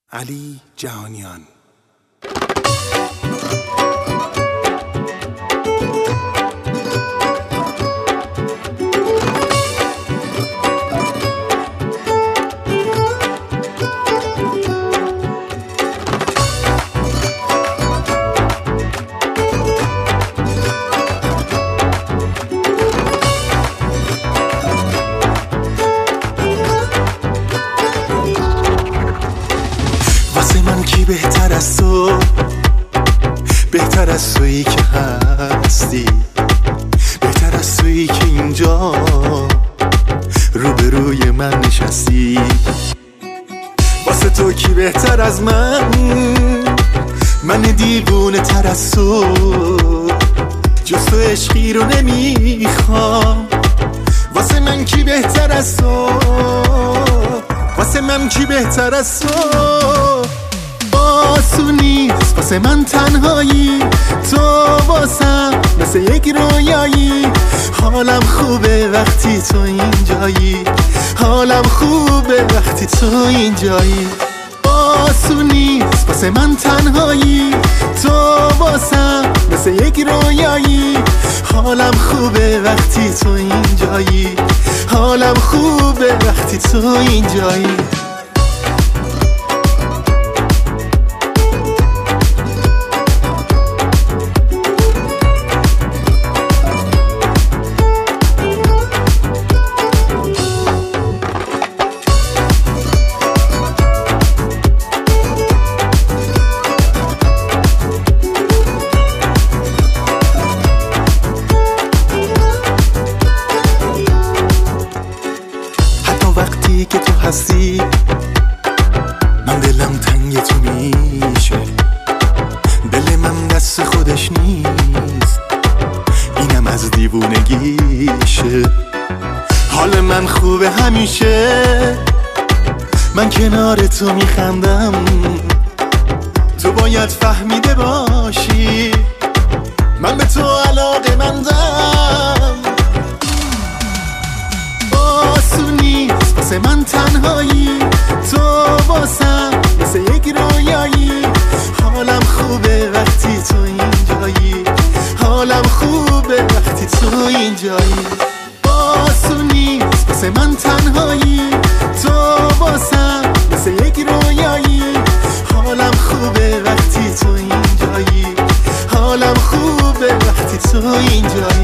علی جهانیان. واسه من کی بهتر از تو، بهتر از تویی که هستی، بهتر از تویی که اینجا روبروی من نشستی. واسه تو کی بهتر از من دیوونه تر از تو، جز تو عشقی رو نمیخوام. واسه من کی بهتر از تو، واسه من کی بهتر از تو. آسونی واسه من تنهایی، تو واسم مثل یک رویایی. حالم خوبه وقتی تو اینجایی، حالم خوبه وقتی تو اینجایی. آسونی واسه من تنهایی، تو واسم مثل یک رویایی. حالم خوبه وقتی تو اینجایی، حالم خوبه وقتی تو اینجایی. وقتی که تو هستی من دلم تنگ تو میشه، دل من دست خودش نیست، اینم از دیوونگیشه. حال من خوبه همیشه، من کنار تو میخندم، تو باید فهمیده باشی من به تو علاقه مندم. آسونی واسه من تنهایی، تو واسم مثل یک رویایی. حالم خوبه وقتی تو اینجایی، حالم خوبه وقتی تو اینجایی. آسونی واسه من تنهایی، تو واسم مثل یک رویایی. حالم خوبه وقتی تو اینجایی، حالم خوبه وقتی تو اینجایی.